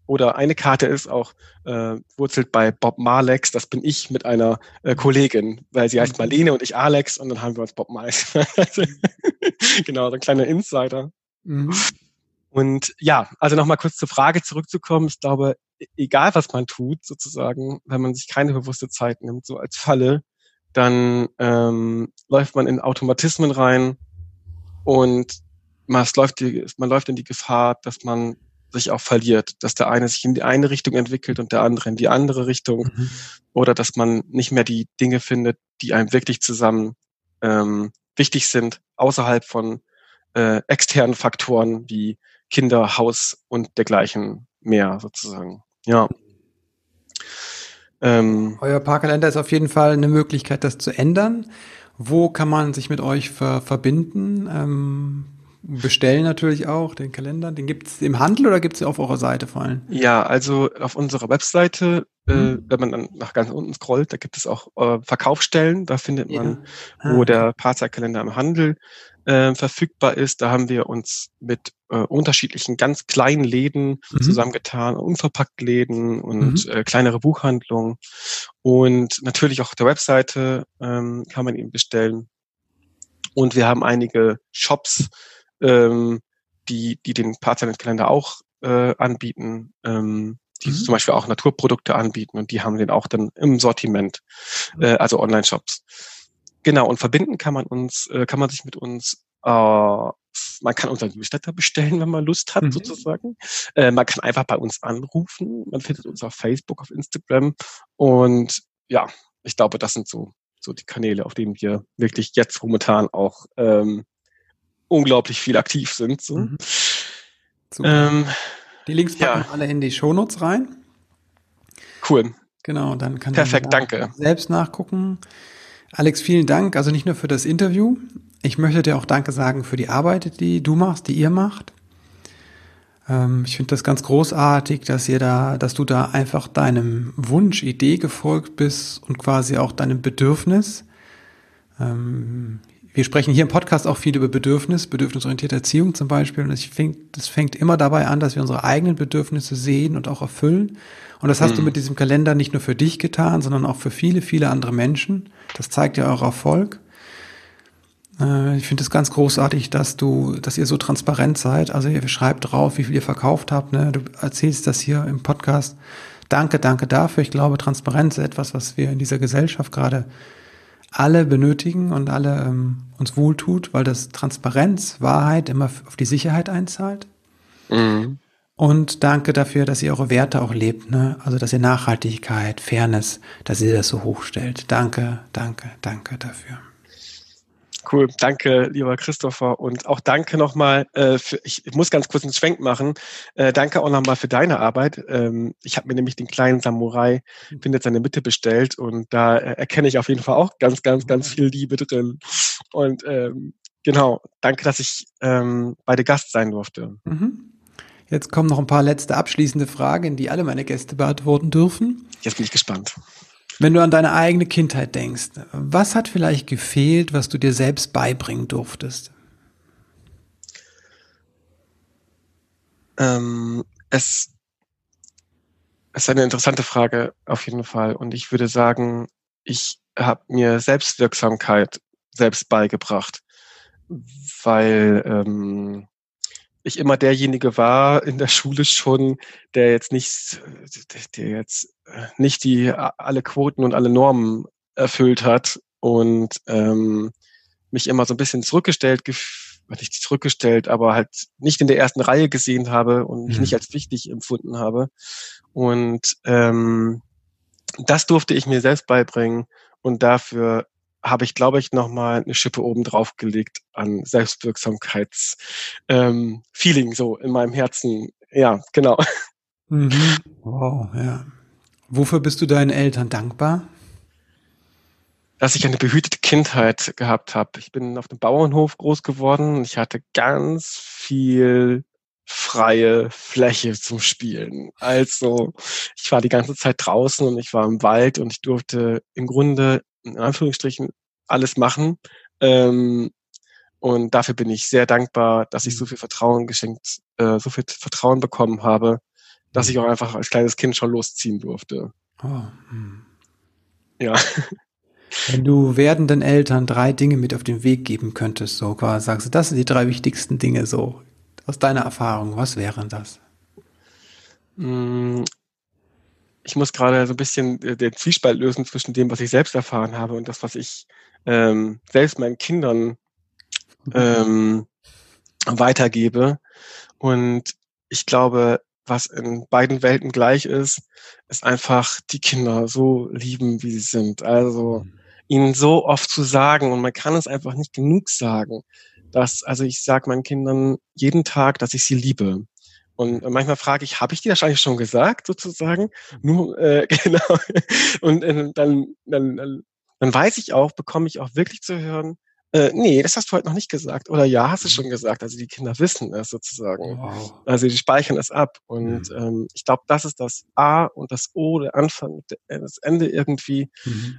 Oder eine Karte ist auch wurzelt bei Bob Marlex, das bin ich mit einer Kollegin, weil sie heißt Marlene und ich Alex und dann haben wir uns Bob Marlex. Genau, so ein kleiner Insider. Mhm. Und ja, also nochmal kurz zur Frage zurückzukommen. Ich glaube, egal was man tut, sozusagen, wenn man sich keine bewusste Zeit nimmt, so als Falle, dann läuft man in Automatismen rein und man läuft in die Gefahr, dass man sich auch verliert, dass der eine sich in die eine Richtung entwickelt und der andere in die andere Richtung, oder dass man nicht mehr die Dinge findet, die einem wirklich zusammen wichtig sind, außerhalb von externen Faktoren wie Kinder, Haus und dergleichen mehr sozusagen. Ja. Euer Paarkalender ist auf jeden Fall eine Möglichkeit, das zu ändern. Wo kann man sich mit euch verbinden? Bestellen natürlich auch den Kalender. Den gibt es im Handel oder gibt es auf eurer Seite vor allem? Ja, also auf unserer Webseite, wenn man dann nach ganz unten scrollt, da gibt es auch Verkaufsstellen. Da findet man, wo der Paarzeitkalender im Handel verfügbar ist. Da haben wir uns mit unterschiedlichen ganz kleinen Läden zusammengetan, unverpackt Läden und kleinere Buchhandlungen. Und natürlich auch auf der Webseite kann man ihn bestellen. Und wir haben einige Shops, die den Paarzeitkalender auch anbieten, die zum Beispiel auch Naturprodukte anbieten und die haben den auch dann im Sortiment, also Online-Shops. Genau, und verbinden kann man sich mit uns, man kann unseren Newsletter bestellen, wenn man Lust hat, sozusagen. Man kann einfach bei uns anrufen, man findet uns auf Facebook, auf Instagram und ja, ich glaube, das sind so die Kanäle, auf denen wir wirklich jetzt momentan auch unglaublich viel aktiv sind. So. Die Links packen wir alle in die Shownotes rein. Cool. Genau, dann kann Perfekt, man danke. Selbst nachgucken. Alex, vielen Dank. Also nicht nur für das Interview. Ich möchte dir auch Danke sagen für die Arbeit, die du machst, die ihr macht. Ich finde das ganz großartig, dass du da einfach deinem Wunsch, Idee gefolgt bist und quasi auch deinem Bedürfnis. Wir sprechen hier im Podcast auch viel über bedürfnisorientierte Erziehung zum Beispiel. Und das fängt immer dabei an, dass wir unsere eigenen Bedürfnisse sehen und auch erfüllen. Und das hast du mit diesem Kalender nicht nur für dich getan, sondern auch für viele, viele andere Menschen. Das zeigt ja euer Erfolg. Ich finde es ganz großartig, dass ihr so transparent seid. Also ihr schreibt drauf, wie viel ihr verkauft habt. Ne? Du erzählst das hier im Podcast. Danke dafür. Ich glaube, Transparenz ist etwas, was wir in dieser Gesellschaft gerade alle benötigen und alle uns wohltut, weil das Transparenz, Wahrheit immer auf die Sicherheit einzahlt. Und danke dafür, dass ihr eure Werte auch lebt, ne? Also dass ihr Nachhaltigkeit, Fairness, dass ihr das so hochstellt. Danke dafür. Cool, danke, lieber Christopher. Und auch danke nochmal, ich muss ganz kurz einen Schwenk machen. Danke auch nochmal für deine Arbeit. Ich habe mir nämlich den kleinen Samurai Findet seine Mitte bestellt und da erkenne ich auf jeden Fall auch ganz, ganz, ganz viel Liebe drin. Und genau, danke, dass ich beide Gast sein durfte. Jetzt kommen noch ein paar letzte abschließende Fragen, die alle meine Gäste beantworten dürfen. Jetzt bin ich gespannt. Wenn du an deine eigene Kindheit denkst, was hat vielleicht gefehlt, was du dir selbst beibringen durftest? Es ist eine interessante Frage auf jeden Fall. Und ich würde sagen, ich habe mir Selbstwirksamkeit selbst beigebracht, weil ich immer derjenige war in der Schule schon, der jetzt nicht alle Quoten und alle Normen erfüllt hat und mich immer so ein bisschen aber halt nicht in der ersten Reihe gesehen habe und mich nicht als wichtig empfunden habe. Und das durfte ich mir selbst beibringen und dafür habe ich, glaube ich, nochmal eine Schippe oben drauf gelegt an Selbstwirksamkeits-Feeling so in meinem Herzen. Ja, genau. Wow, ja. Wofür bist du deinen Eltern dankbar? Dass ich eine behütete Kindheit gehabt habe. Ich bin auf dem Bauernhof groß geworden. Ich hatte ganz viel freie Fläche zum Spielen. Also ich war die ganze Zeit draußen und ich war im Wald und ich durfte im Grunde in Anführungsstrichen alles machen. Und dafür bin ich sehr dankbar, dass ich so viel Vertrauen bekommen habe, dass ich auch einfach als kleines Kind schon losziehen durfte. Oh. Ja. Wenn du werdenden Eltern 3 Dinge mit auf den Weg geben könntest, so quasi sagst du, das sind die 3 wichtigsten Dinge so aus deiner Erfahrung, was wären das? Ich muss gerade so ein bisschen den Zwiespalt lösen zwischen dem, was ich selbst erfahren habe und das, was ich selbst meinen Kindern weitergebe. Und ich glaube, was in beiden Welten gleich ist einfach die Kinder so lieben, wie sie sind. Also ihnen so oft zu sagen, und man kann es einfach nicht genug sagen, also ich sage meinen Kindern jeden Tag, dass ich sie liebe. Und manchmal frage ich, habe ich dir das eigentlich schon gesagt, sozusagen? Nur, genau. Und dann weiß ich auch, bekomme ich auch wirklich zu hören, nee, das hast du heute noch nicht gesagt. Oder ja, hast du schon gesagt. Also die Kinder wissen es sozusagen. Wow. Also die speichern es ab. Und ich glaube, das ist das A und das O, der Anfang, das Ende irgendwie,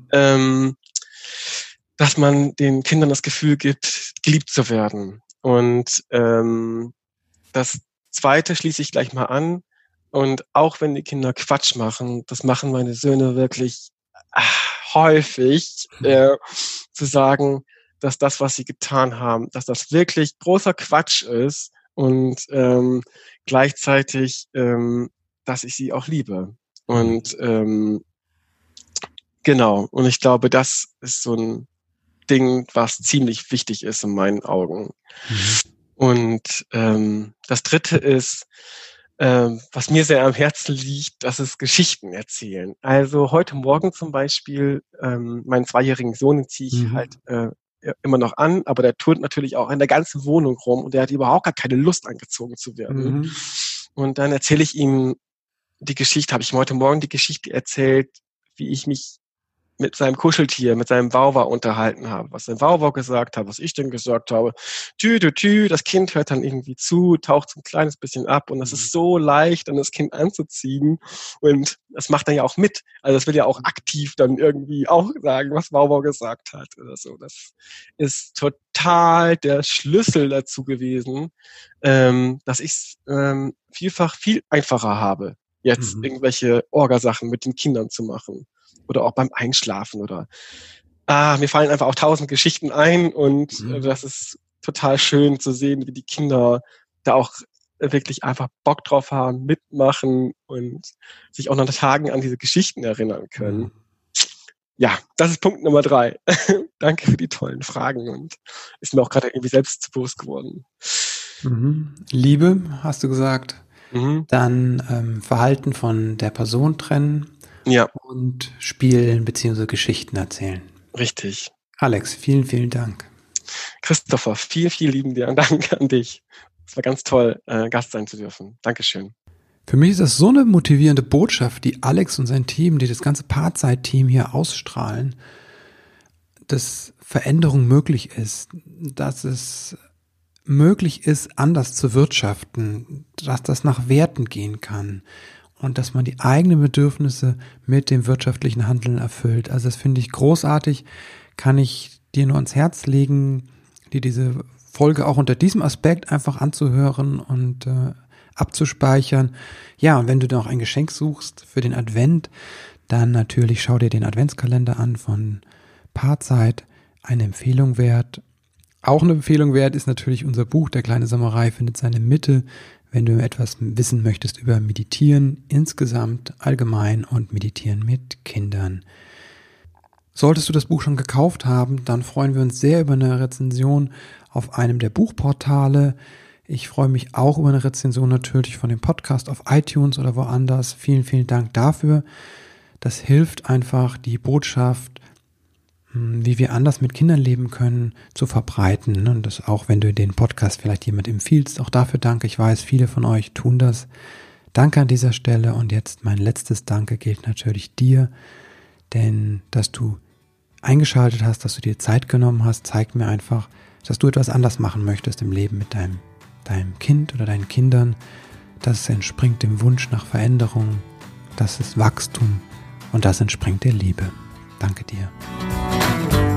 dass man den Kindern das Gefühl gibt, geliebt zu werden. Und das Zweite schließe ich gleich mal an. Und auch wenn die Kinder Quatsch machen, das machen meine Söhne wirklich häufig, zu sagen, dass das, was sie getan haben, dass das wirklich großer Quatsch ist und gleichzeitig, dass ich sie auch liebe. Und genau, und ich glaube, das ist so ein Ding, was ziemlich wichtig ist in meinen Augen. Und das Dritte ist, was mir sehr am Herzen liegt, das ist Geschichten erzählen. Also heute Morgen zum Beispiel, meinen 2-jährigen Sohn ziehe ich halt immer noch an, aber der turnt natürlich auch in der ganzen Wohnung rum und der hat überhaupt gar keine Lust, angezogen zu werden. Und dann erzähle ich ihm die Geschichte, habe ich ihm heute Morgen die Geschichte erzählt, wie ich mich mit seinem Kuscheltier, mit seinem Wauwau unterhalten habe, was sein Wauwau gesagt hat, was ich dann gesagt habe. Das Kind hört dann irgendwie zu, taucht so ein kleines bisschen ab und das ist so leicht, dann das Kind anzuziehen und das macht dann ja auch mit. Also das will ja auch aktiv dann irgendwie auch sagen, was Wauwau gesagt hat oder so. Das ist total der Schlüssel dazu gewesen, dass ich es vielfach viel einfacher habe, jetzt irgendwelche Orgasachen mit den Kindern zu machen. Oder auch beim Einschlafen oder mir fallen einfach auch 1000 Geschichten ein und das ist total schön zu sehen, wie die Kinder da auch wirklich einfach Bock drauf haben, mitmachen und sich auch nach Tagen an diese Geschichten erinnern können. Ja, das ist Punkt Nummer 3. Danke für die tollen Fragen und ist mir auch gerade irgendwie selbst bewusst geworden. Liebe, hast du gesagt. Dann Verhalten von der Person trennen. Ja. Und spielen bzw. Geschichten erzählen. Richtig. Alex, vielen, vielen Dank. Christopher, vielen, vielen lieben Dank an dich. Es war ganz toll, Gast sein zu dürfen. Dankeschön. Für mich ist das so eine motivierende Botschaft, die Alex und sein Team, die das ganze Paarzeit-Team hier ausstrahlen, dass Veränderung möglich ist, dass es möglich ist, anders zu wirtschaften, dass das nach Werten gehen kann. Und dass man die eigenen Bedürfnisse mit dem wirtschaftlichen Handeln erfüllt. Also das finde ich großartig, kann ich dir nur ans Herz legen, dir diese Folge auch unter diesem Aspekt einfach anzuhören und abzuspeichern. Ja, und wenn du noch ein Geschenk suchst für den Advent, dann natürlich schau dir den Adventskalender an von Paarzeit, eine Empfehlung wert. Auch eine Empfehlung wert ist natürlich unser Buch, Der kleine Samurai findet seine Mitte, wenn du etwas wissen möchtest über Meditieren insgesamt, allgemein und Meditieren mit Kindern. Solltest du das Buch schon gekauft haben, dann freuen wir uns sehr über eine Rezension auf einem der Buchportale. Ich freue mich auch über eine Rezension natürlich von dem Podcast auf iTunes oder woanders. Vielen, vielen Dank dafür. Das hilft einfach, die Botschaft, wie wir anders mit Kindern leben können, zu verbreiten. Und das auch, wenn du den Podcast vielleicht jemand empfiehlst. Auch dafür danke. Ich weiß, viele von euch tun das. Danke an dieser Stelle. Und jetzt mein letztes Danke gilt natürlich dir. Denn, dass du eingeschaltet hast, dass du dir Zeit genommen hast, zeigt mir einfach, dass du etwas anders machen möchtest im Leben mit deinem Kind oder deinen Kindern. Das entspringt dem Wunsch nach Veränderung. Das ist Wachstum. Und das entspringt der Liebe. Danke dir.